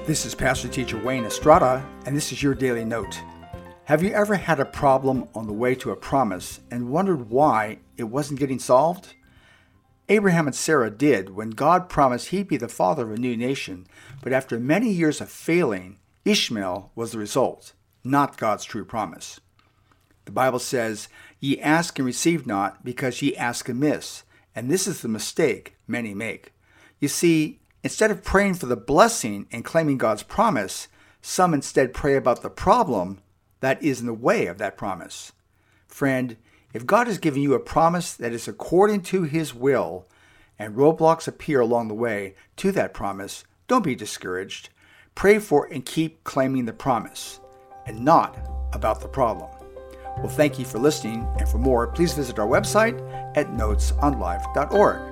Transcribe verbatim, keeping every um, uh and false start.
This is Pastor Teacher Wayne Estrada, and this is your Daily Note. Have you ever had a problem on the way to a promise and wondered why it wasn't getting solved? Abraham and Sarah did when God promised he'd be the father of a new nation, but after many years of failing, Ishmael was the result, not God's true promise. The Bible says, "Ye ask and receive not, because ye ask amiss," and this is the mistake many make. You see, instead of praying for the blessing and claiming God's promise, some instead pray about the problem that is in the way of that promise. Friend, if God has given you a promise that is according to His will, and roadblocks appear along the way to that promise, don't be discouraged. Pray for and keep claiming the promise, and not about the problem. Well, thank you for listening, and for more, please visit our website at notes on life dot org.